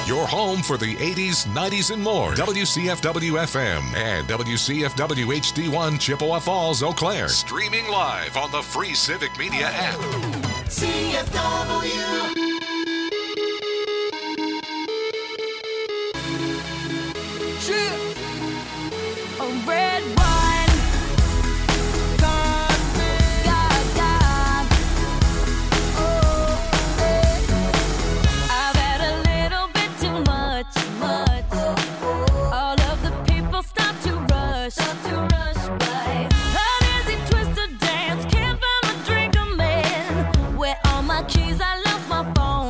Your home for the 80s, 90s, and more. WCFW-FM and WCFW-HD1 Chippewa Falls, Eau Claire. Streaming live on the free Civic Media app. CFW. A red wine, God, God. Oh, I've had a little bit too much. All of the people start to rush by. An easy twist to dance, can't find a drink I'm in. Where all my keys, I lost my phone.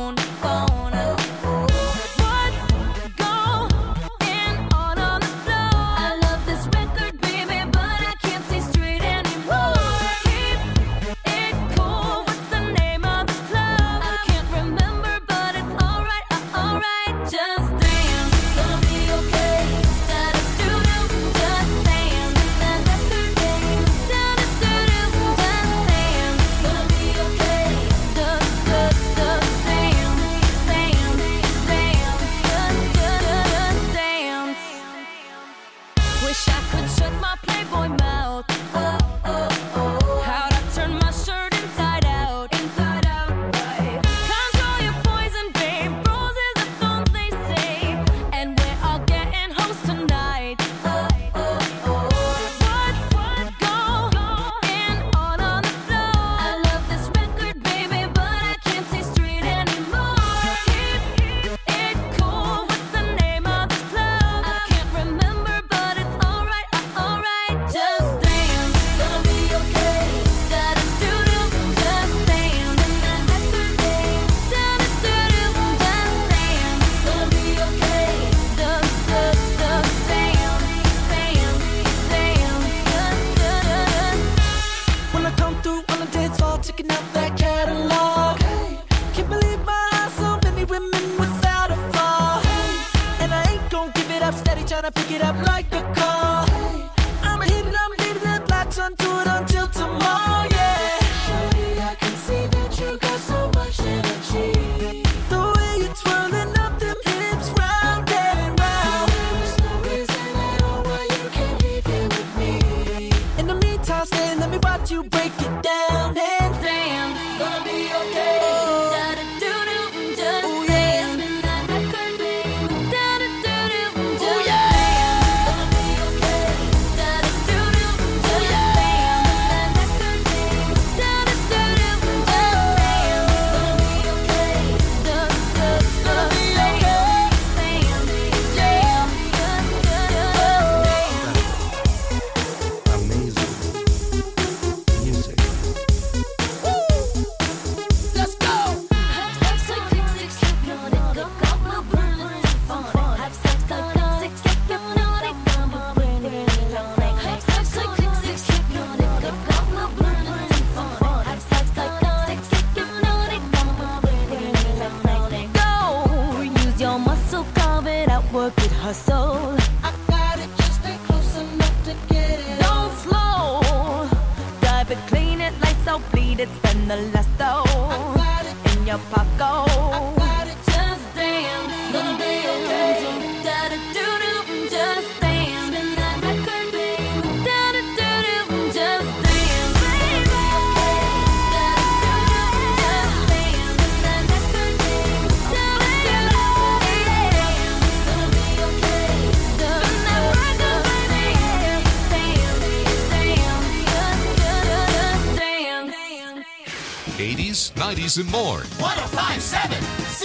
And more. 105.7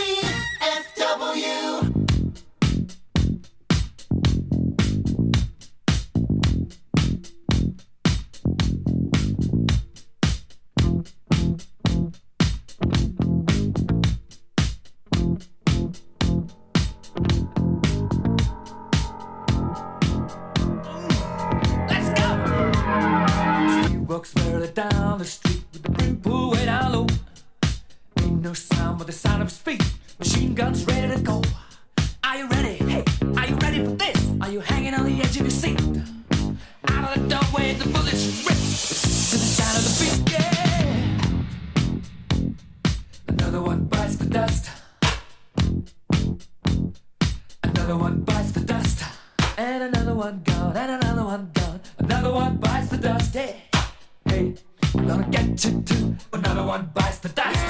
CFW. Let's go. She walks further down the street with the brim pulled way down low. No sound but the sound of his feet. Machine guns ready to go. Are you ready? Hey, are you ready for this? Are you hanging on the edge of your seat? Out of the doorway, the bullets rip to the sound of the beat. Yeah. Another one bites the dust. Another one bites the dust, and another one gone, and another one gone. Another one bites the dust. Hey, hey, I'm gonna get you too. Another one bites the dust.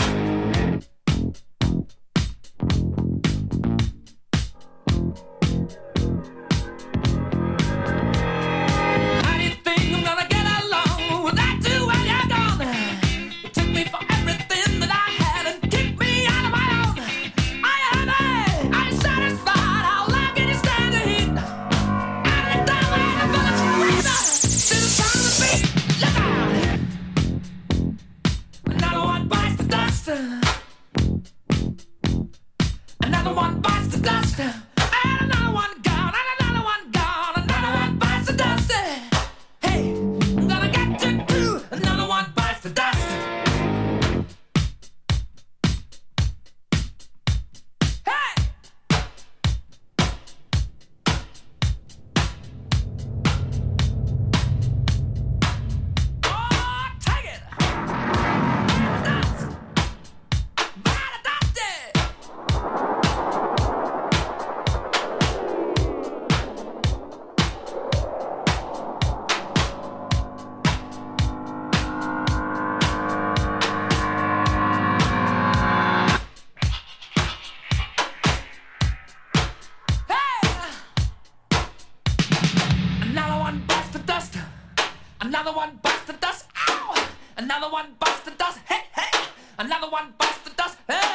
How do you think I'm gonna get along without you when you're gone? You took me for everything that I had and kicked me out of my own. Are you happy? Are you satisfied? How long can you stand the heat? Out of the door and the bullets razor to the sound of the beat. Look out! Another one bites the dust. Another one bites the dust. And another one gone. And another one gone. Another one bites the dust. Hey, I'm gonna get you too. Another one bites the dust. Hey! Oh, take it! Dust! By the dusty! Another one bites the dust. Another one bites the dust. Ow! Another one bites the dust. Hey, hey! Another one bites the dust.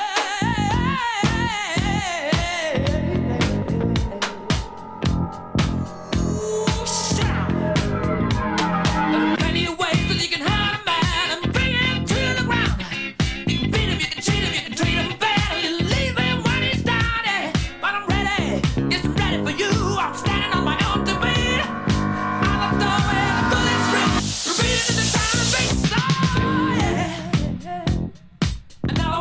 Ooh, shout! There are plenty of ways that you can hurt a man and bring him to the ground. You can beat him, you can cheat him, you can treat him bad, or you leave him when he's down. But I'm ready, yes, I'm ready for you. I'm standing on my own two feet. Out the door where the bullets rip, repeating the sound of beats. Oh, yeah. Another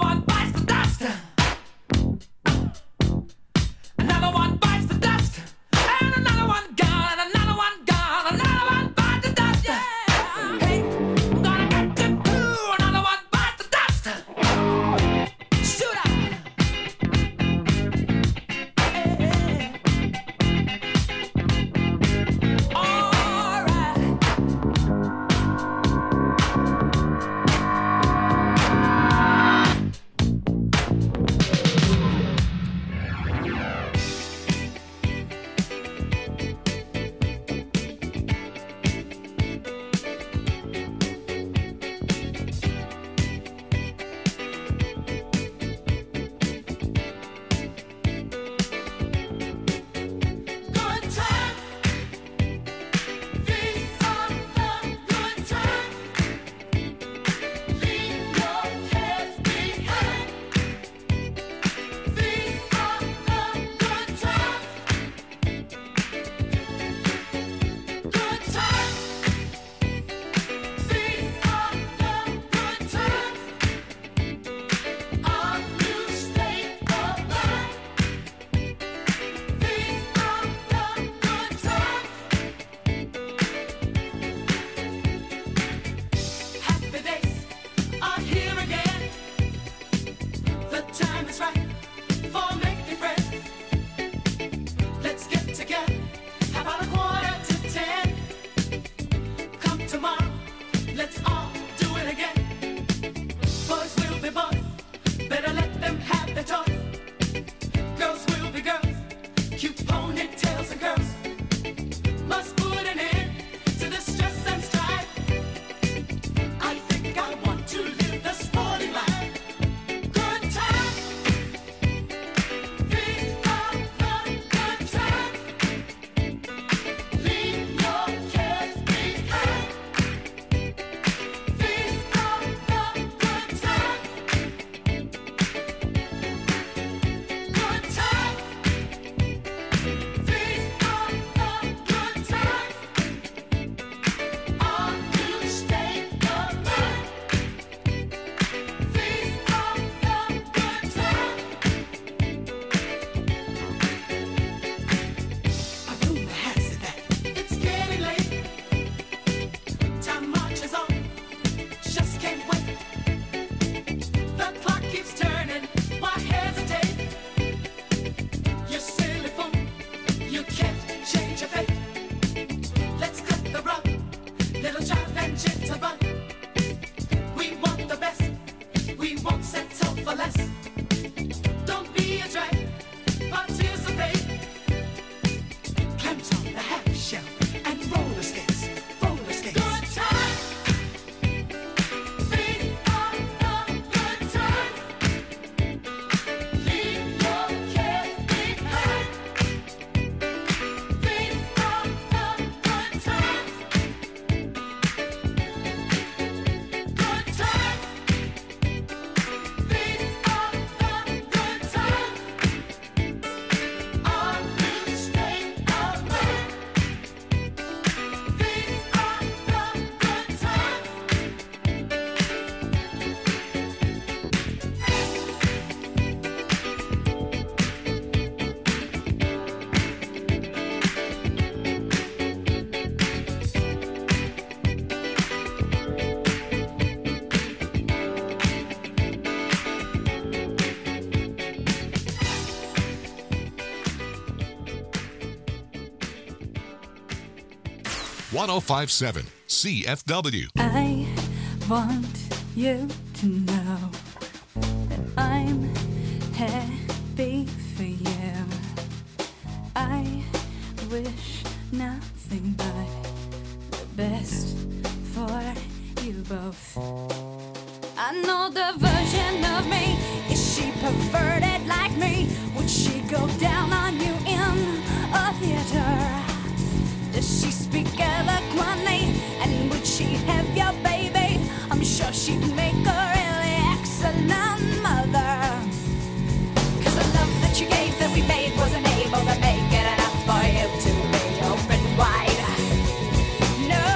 1057 CFW. I want you to know that I'm happy for you. I wish nothing but the best for you both. I know the version of me. Is she perverted like me? Would she go down on you in a theater? Does she speak eloquently? And would she have your baby? I'm sure she'd make a really excellent mother. 'Cause the love that you gave that we made wasn't able to make it enough for you to be open wide. No.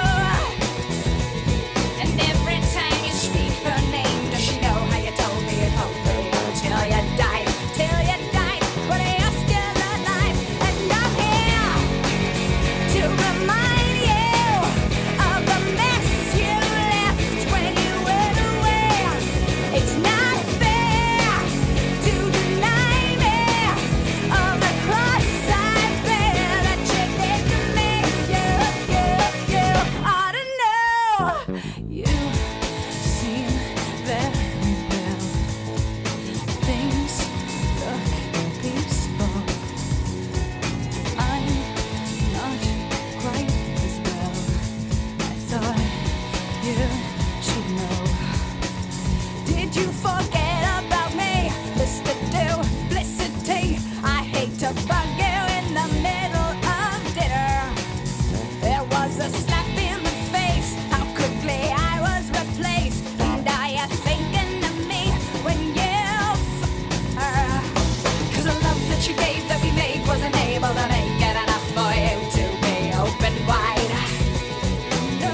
And every time you speak her name, does she know how you told me it hoped for you till you died? Till you died, but you're still alive. And I'm here to remind you of the mess you left when you went away. It's not fair to deny me of the cross I bear that you gave to me. You ought to know. You seem very well. Things look peaceful. I'm not quite as well. I thought you should know. Did you forget about me, Mr. Duplicity? I hate to bug you in the middle of dinner. There was a slap in the face. How quickly I was replaced. And are you thinking of me when you her? 'Cause the love that you gave that we made wasn't able to make it enough for you to be open wide. No.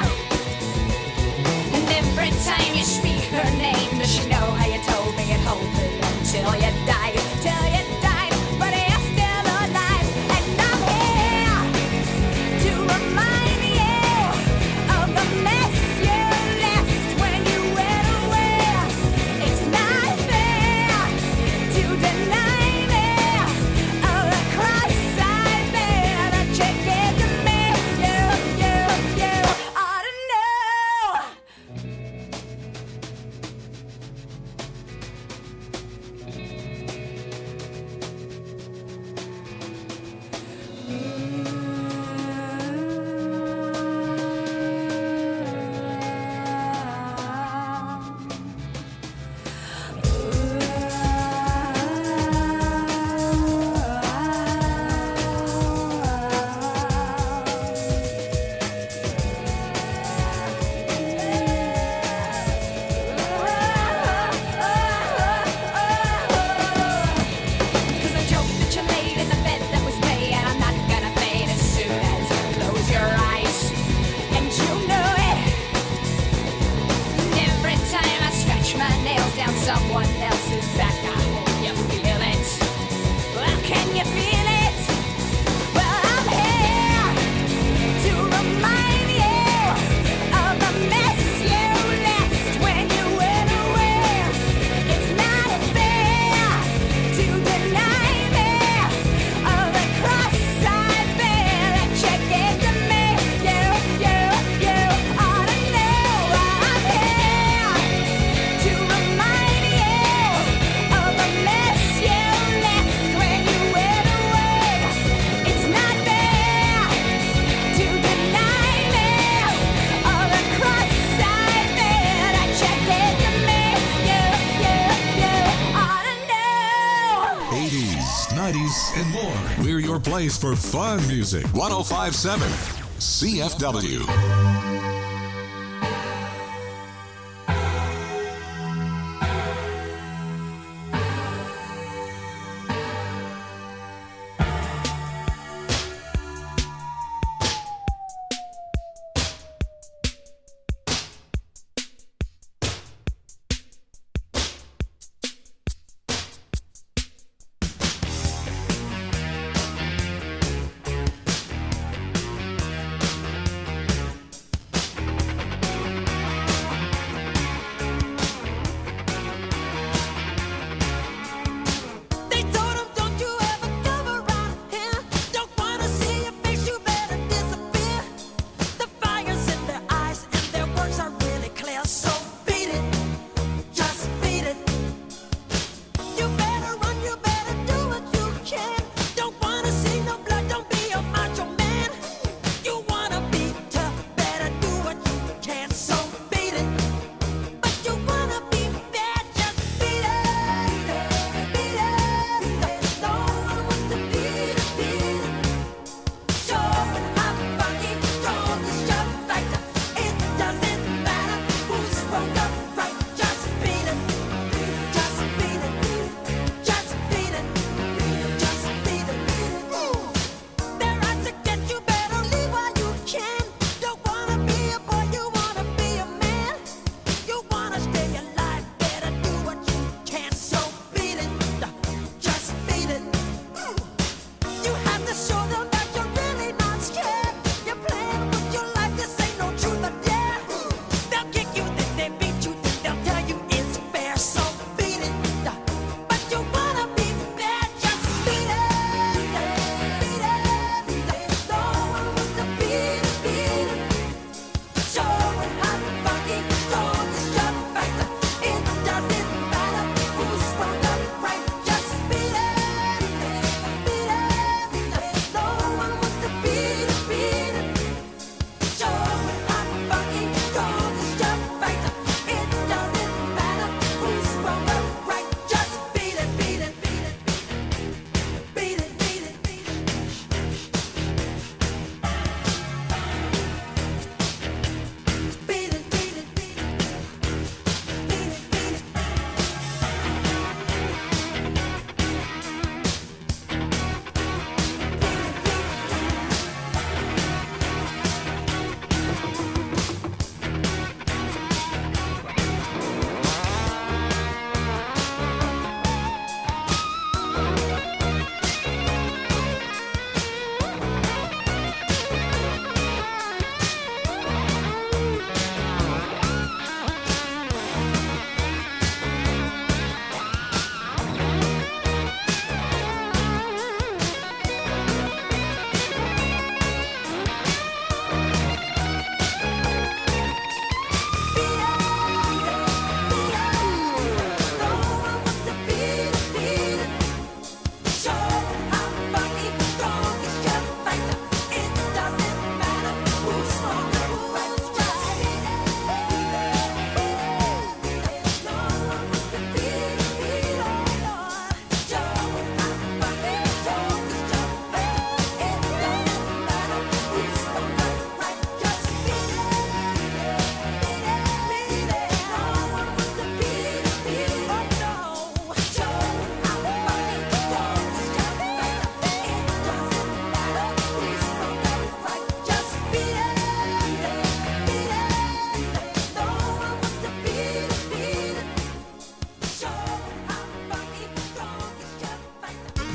And every time you speak her name, does she know how you told me it hold me until you died? Till you died, but you're still alive. And I'm here to remind you of the mess you left when you went away. It's not fair to deny me of the cross I bear that you gave to me. You ought to know. Cause the joke that you laid in the bed that was me, and I'm not gonna fade as soon as you close your eyes. And you know it. And every time I scratch my nails down someone else's back, I hope you feel it. Well, can you feel it? Well, I'm here to remind you of the mess you left when you went away. It's not fair to deny me of the cross I bear that you gave to me. You ought to know. I'm here to remind you of the mess you left when you went away. It's not fair to deny me of the cross I bear that you gave to me. You ought to know. 80s, 90s, and more. We're your place for fun music. 1057 CFW.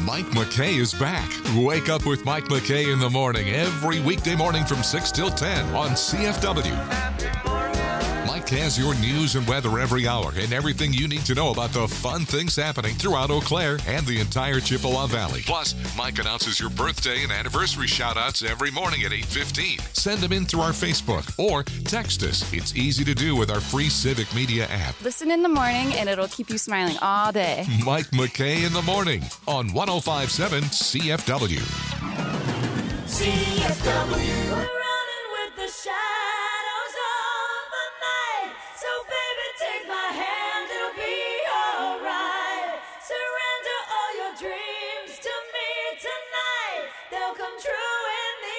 Mike McKay is back. Wake up with Mike McKay in the morning every weekday morning from 6 till 10 on CFW. Mike has your news and weather every hour and everything you need to know about the fun things happening throughout Eau Claire and the entire Chippewa Valley. Plus, Mike announces your birthday and anniversary shout-outs every morning at 8:15. Send them in through our Facebook or text us. It's easy to do with our free Civic Media app. Listen in the morning and it'll keep you smiling all day. Mike McKay in the morning on 105.7 CFW. CFW. We're running with the shadows of the night. So baby, take my hand, it'll be alright. Surrender all your dreams to me tonight. They'll come true in the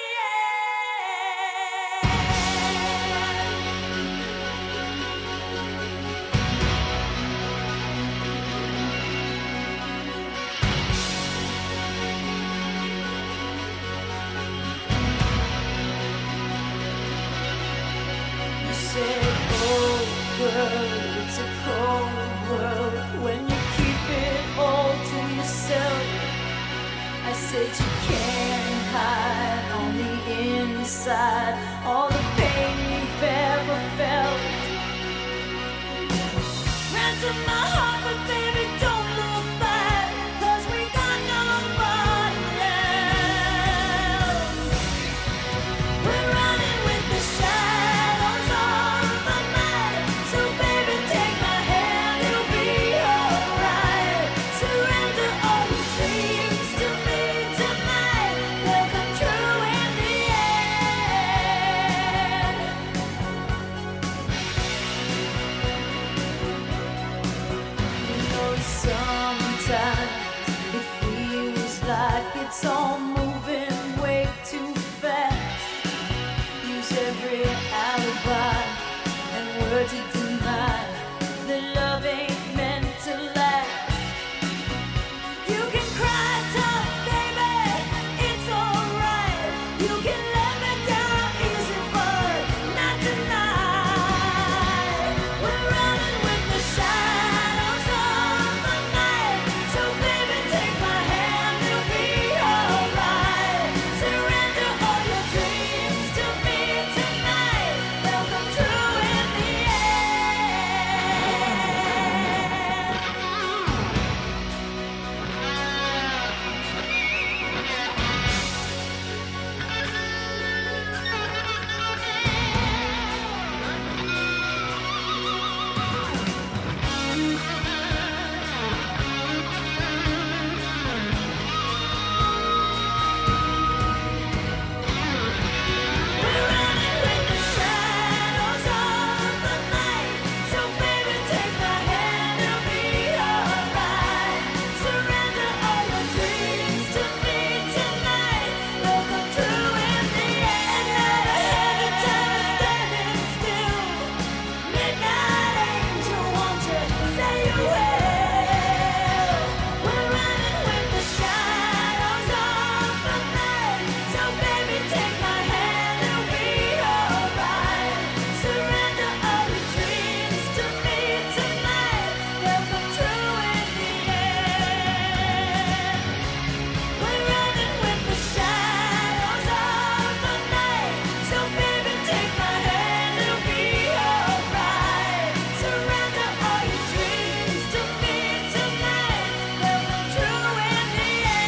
it's a cold world when you keep it all to yourself. I said you can't hide on the inside all the pain you've ever felt. Ransom my heart, but baby, don't look back, 'cause we got nobody else. We're running with the shadows of the night. So baby, take my hand, it'll be alright. Surrender all your dreams to me tonight. They'll come true in the end. You know, sometimes it feels like it's all moving way too fast. Use every alibi and word to deny that love ain't meant to last. You can cry tough, baby, it's alright. You can let me down easy, but not tonight. We're running with the shadows of the night. So baby, take my hand, it'll be alright. Surrender all your dreams to me tonight. They'll come true in the We're running with the shadows of the night. So baby, take my hand, it'll be alright. Surrender all your dreams to me tonight. They'll come true in the end. Not a heavy time standing still. Midnight angel, won't you say you will? We're running with the shadows of the night. So baby, take my hand, it'll be alright. Surrender all your dreams to me tonight. They'll come true in the end. We're running with the shadows of the night. So baby, take my hand, it'll be alright. Surrender all your dreams to me tonight. They'll come true in the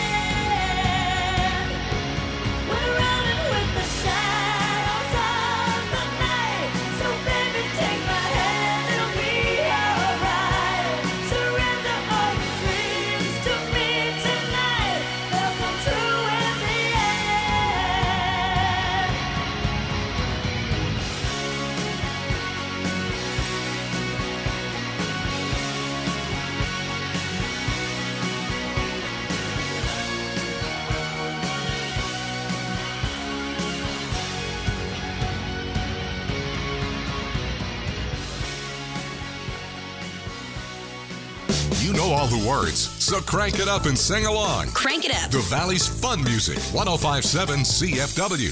end. We're running with the shadows of the night. So baby, take my hand, it'll be alright. Surrender all your dreams to me tonight. They'll come true in the end. You know all the words, so crank it up and sing along. Crank it up. The Valley's fun music, 105.7 CFW.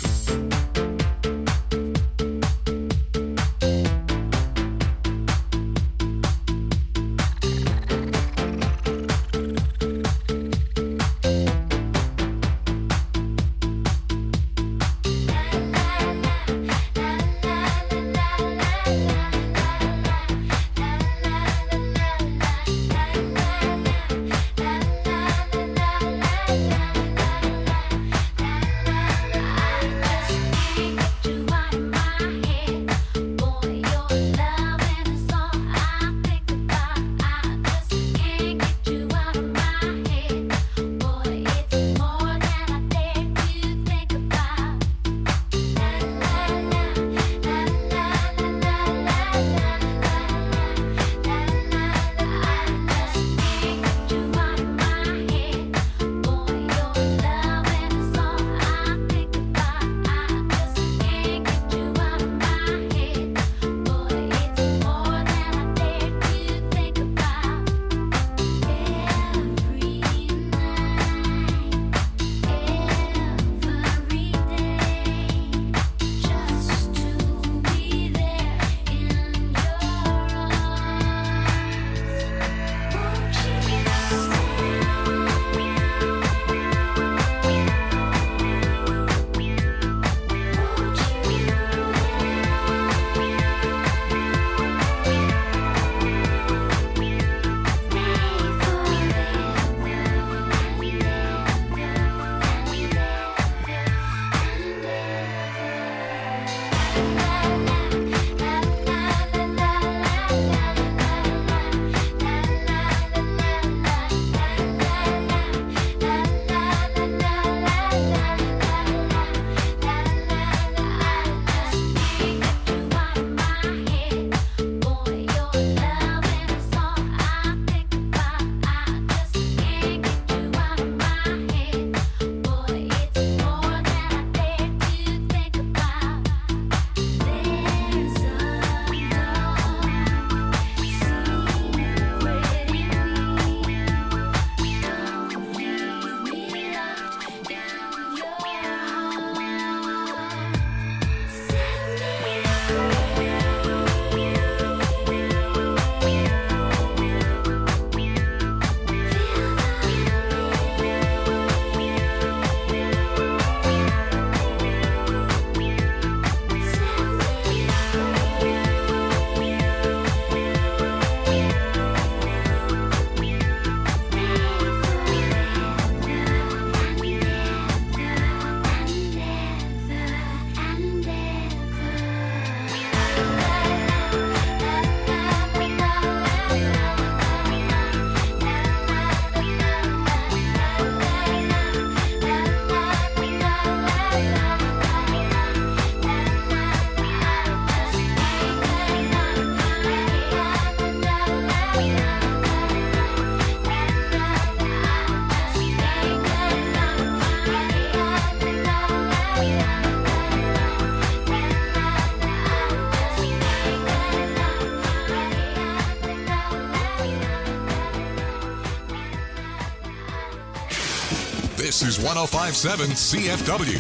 This is 105.7 CFW.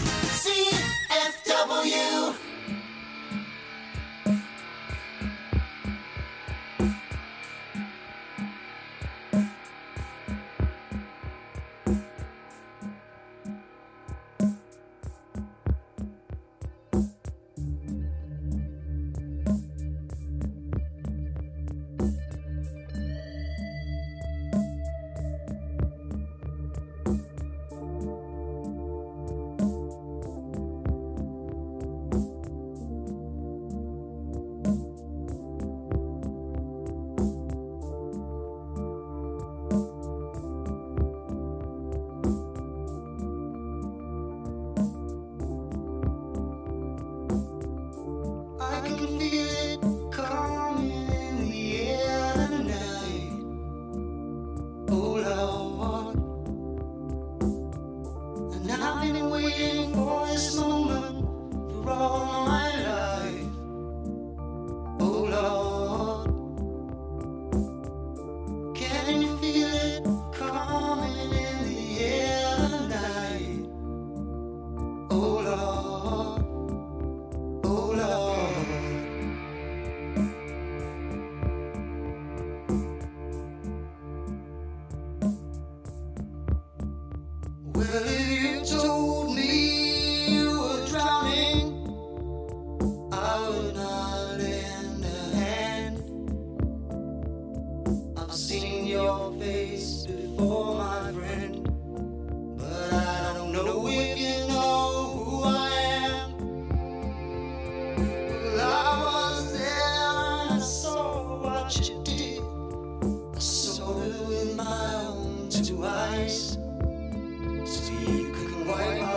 CFW. With my own two eyes, so you could wipe my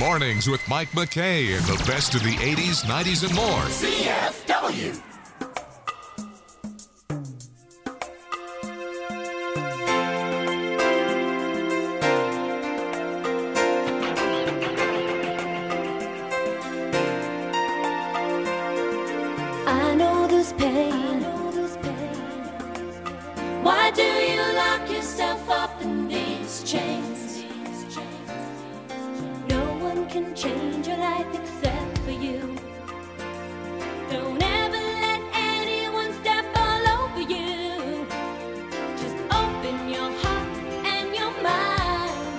Mornings with Mike McKay and the best of the 80s, 90s, and more. CFW. I know this pain. Why do you lock yourself up in these chains? No one can change your life except for you. Don't ever let anyone step all over you. Just open your heart and your mind.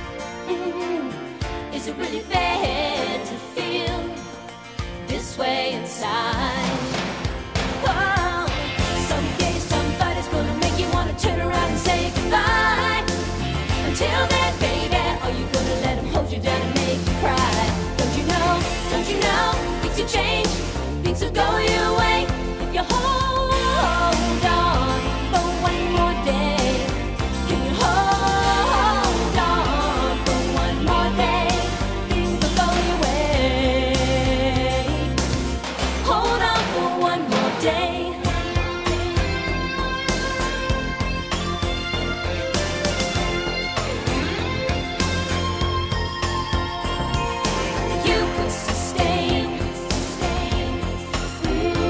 Is it really fair to feel this way inside? Whoa. Someday somebody's gonna make you wanna turn around and say goodbye. Until then, baby, are you gonna let him hold you down and make you cry? Don't you know, things will change, things will go your way if you hold on for one more day. Can you hold on for one more day? Things will go your way. Hold on for one more day. You could sustain.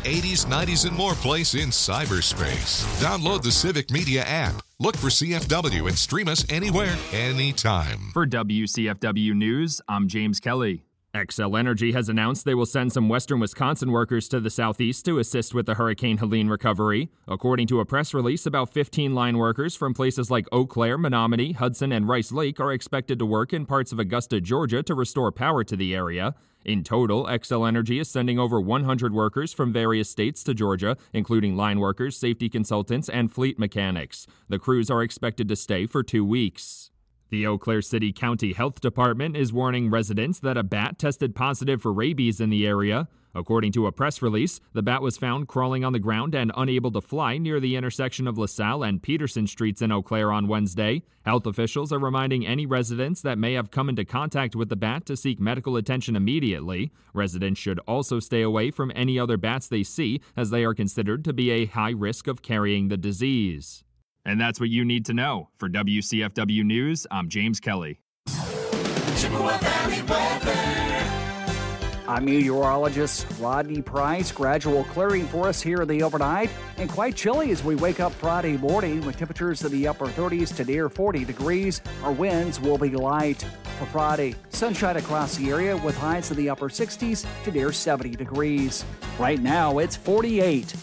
80s, 90s, and more place in cyberspace. Download the Civic Media app. Look for CFW and stream us anywhere, anytime. For WCFW News, I'm James Kelly. Xcel Energy has announced they will send some western Wisconsin workers to the southeast to assist with the Hurricane Helene recovery. According to a press release, about 15 line workers from places like Eau Claire, Menominee, Hudson, and Rice Lake are expected to work in parts of Augusta, Georgia to restore power to the area. In total, Xcel Energy is sending over 100 workers from various states to Georgia, including line workers, safety consultants, and fleet mechanics. The crews are expected to stay for 2 weeks. The Eau Claire City County Health Department is warning residents that a bat tested positive for rabies in the area. According to a press release, the bat was found crawling on the ground and unable to fly near the intersection of LaSalle and Peterson Streets in Eau Claire on Wednesday. Health officials are reminding any residents that may have come into contact with the bat to seek medical attention immediately. Residents should also stay away from any other bats they see, as they are considered to be a high risk of carrying the disease. And that's what you need to know. For WCFW News, I'm James Kelly. Chippewa Valley weather. I'm meteorologist Rodney Price. Gradual clearing for us here in the overnight, and quite chilly as we wake up Friday morning with temperatures in the upper 30s to near 40 degrees. Our winds will be light. For Friday, sunshine across the area with highs in the upper 60s to near 70 degrees. Right now, it's 48.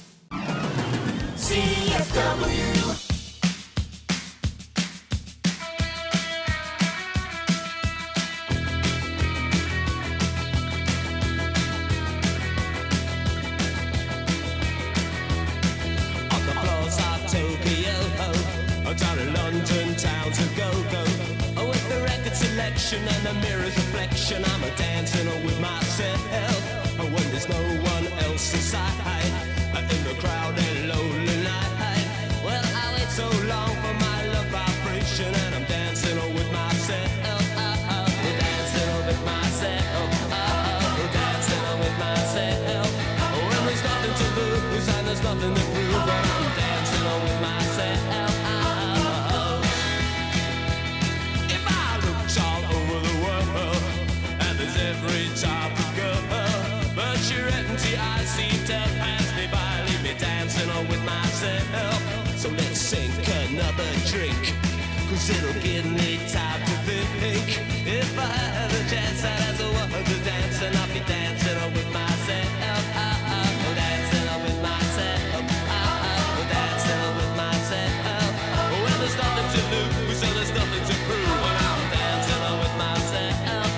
CFW. Down in London, towns of go-go. Oh, with the record selection and the mirror's reflection, I'm a dancing with myself. Oh, when there's no one else inside, in the crowded, lonely night. Well, I wait so long for my love vibration, and I'm dancing with myself. Dancing with myself. Dancing with myself. When there's nothing to lose and there's nothing to prove, but I'm dancing with myself. Every type of girl, but your empty eyes seem to pass me by, leave me dancing on with myself. So let's sink another drink, cause it'll give me time to think. If I had a chance, I'd ask a woman to dance, and I'll be dancing on with myself. Dancing on with myself. Dancing on with myself. Well, there's nothing to lose, so there's nothing to prove, but I'm dancing on with myself.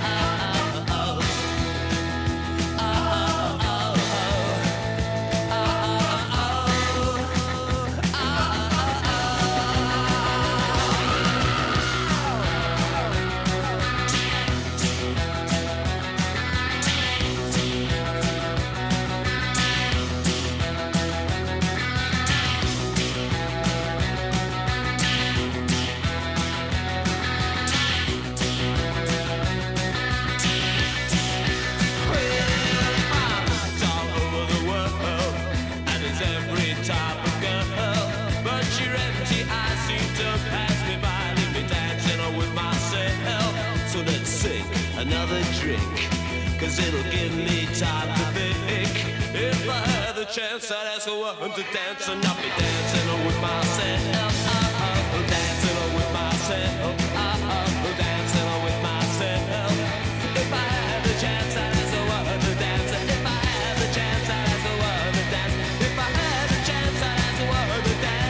Another drink, cause it'll give me time to think. If I had the chance, I'd ask a woman to dance, and I'll be dancing with myself. Dancing with myself. Dancing with myself. If I had the chance, I'd ask a woman to dance. If I had the chance, I'd ask a woman to dance. If I had the chance, I'd ask a woman to dance.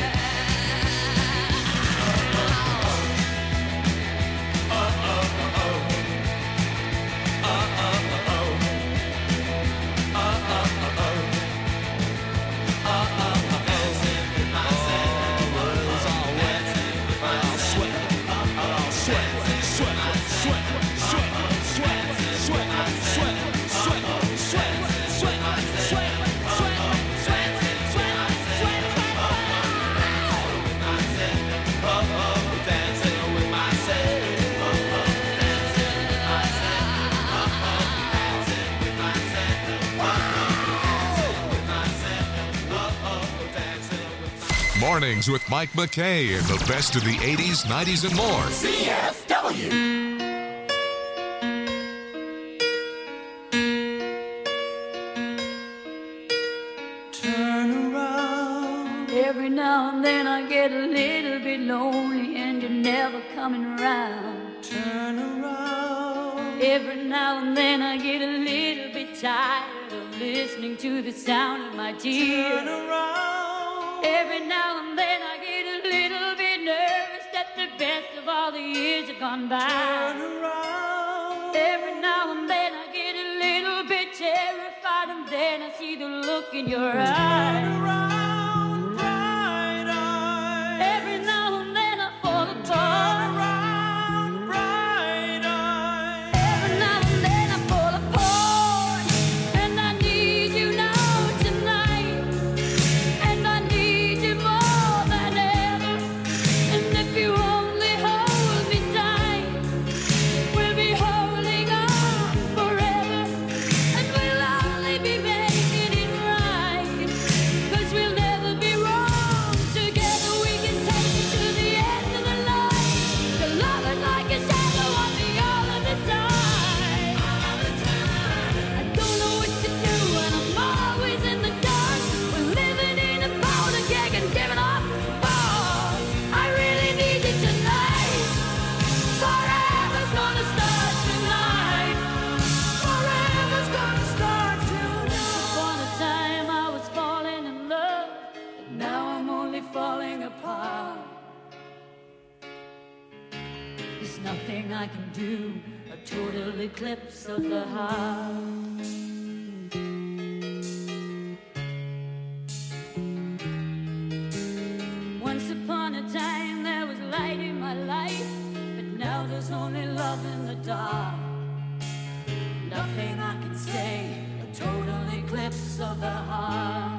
Mornings with Mike McKay and the best of the 80s, 90s, and more. CFW. Every now and then I get a little bit lonely and you're never coming around. Turn around. Every now and then I get a little bit tired of listening to the sound of my tears. Turn around. Every now and then I get a little bit nervous that the best of all the years have gone by. Turn around. Every now and then I get a little bit terrified, and then I see the look in your eyes. Turn around, bright eyes. Every now and then I fall apart. Turn around, bright eyes. Every now and then I fall apart, and I need you now tonight, and I need you more than ever. And if you only hold me tight, we'll be holding on forever, and we'll only be making it right, 'cause we'll never be wrong. Together we can take it to the end of the line. The love is like a shadow on me all of the time. I don't know what to do and I'm always in the dark. We're living in a powder keg and giving off balls. I really need you tonight. Forever's gonna start tonight. Forever's gonna start tonight. Upon a time I was falling in love, but now I'm only falling apart. There's nothing I can do, a total eclipse of the heart. Once upon a time there was light in my life, but now there's only love in the dark. Nothing I can say, a total eclipse of the heart.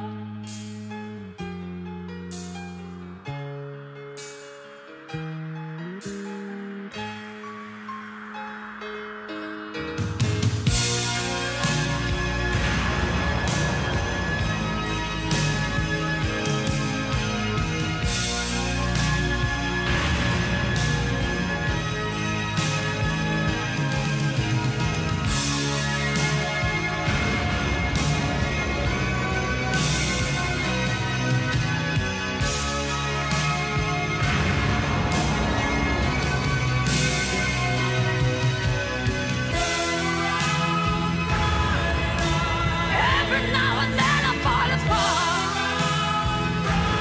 Every now and then I fall apart.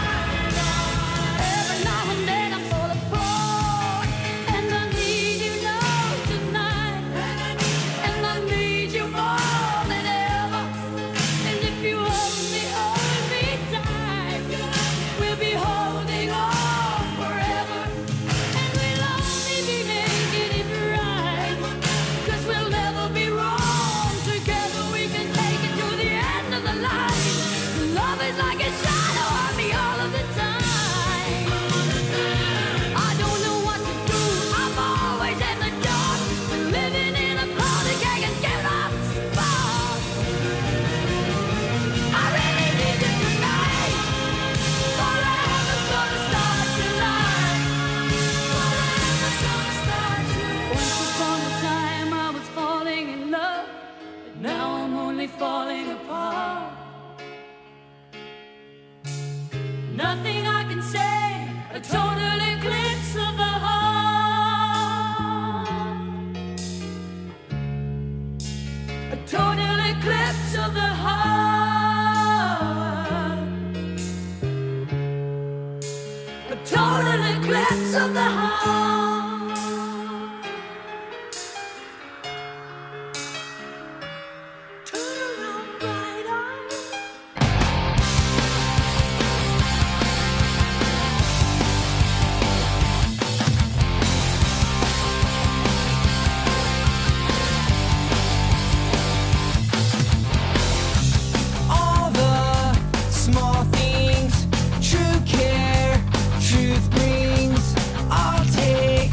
Every now and then I fall apart, and I need you now tonight, and I need you more than ever. And if you hold me tight, we'll be holding on forever, and we'll only be making it right, 'cause we'll never be wrong. Together we can take it to the end of the line. Love is like a shadow on me all of the time. I don't know what to do, I'm always in the dark. We're living in a powder keg and giving off sparks. I really need you tonight. Forever's gonna start tonight. Forever's gonna start tonight. Once upon a time I was falling in love, but now I'm only falling apart. Nothing I can say, a total eclipse of the heart. A total eclipse of the heart. A total eclipse of the heart. Turn around, bright eyes. All the small things, true care, truth brings. I'll take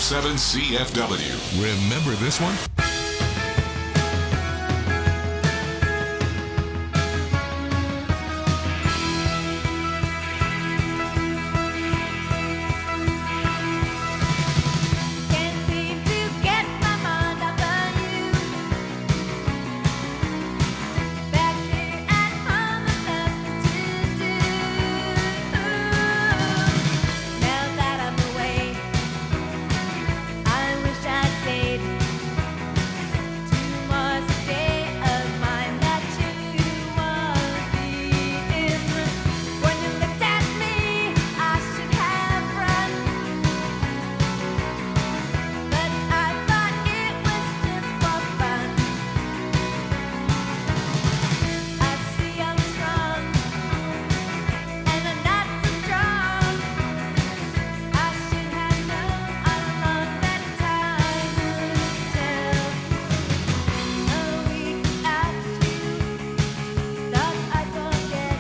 105.7 CFW. Remember this one? Can't seem to get my mind off of you. Back here at home, enough to do. Now that I'm away, I wish I'd stayed. Tomorrow's a day of mine that you won't be in. When you looked at me, I should have run. But I thought it was just for fun. I see I'm strong, and I'm not so strong. I should have known all along that time would tell. A week without you, thought I'd forget.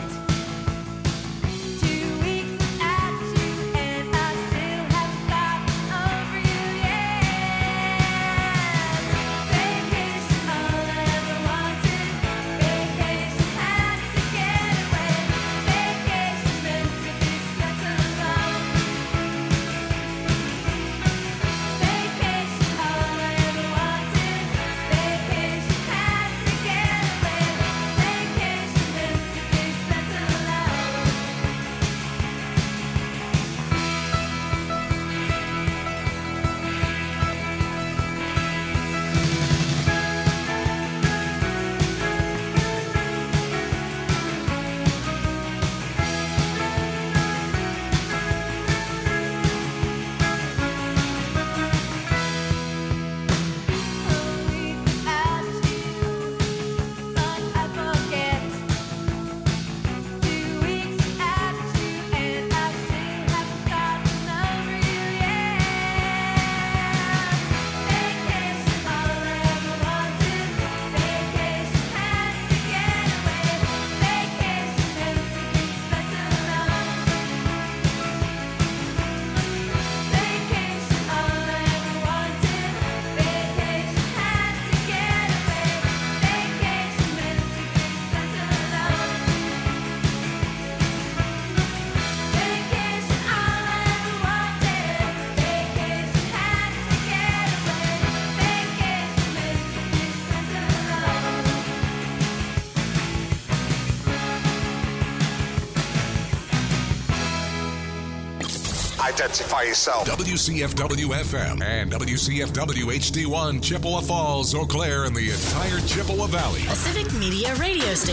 2 weeks without you, and I still haven't gotten over you yet. Vacation, all I ever wanted. Vacation, had to get away. Vacation, meant to be spent alone. Vacation, all I ever wanted. Vacation, had to get away. Vacation, meant to be spent alone. A week without you, thought I'd forget. 2 weeks without you, and I still haven't gotten over you yet. Vacation, all I ever wanted. Vacation, had to get away. Vacation, meant to be spent alone. Vacation, all I ever wanted. Vacation, had to get away. Vacation, meant to be spent alone. Vacation, all I ever wanted. Vacation, had to get away. Vacation, meant to be spent alone. Identify yourself. WCFW FM and WCFW HD1 Chippewa Falls, Eau Claire, and the entire Chippewa Valley. A Civic Media radio station.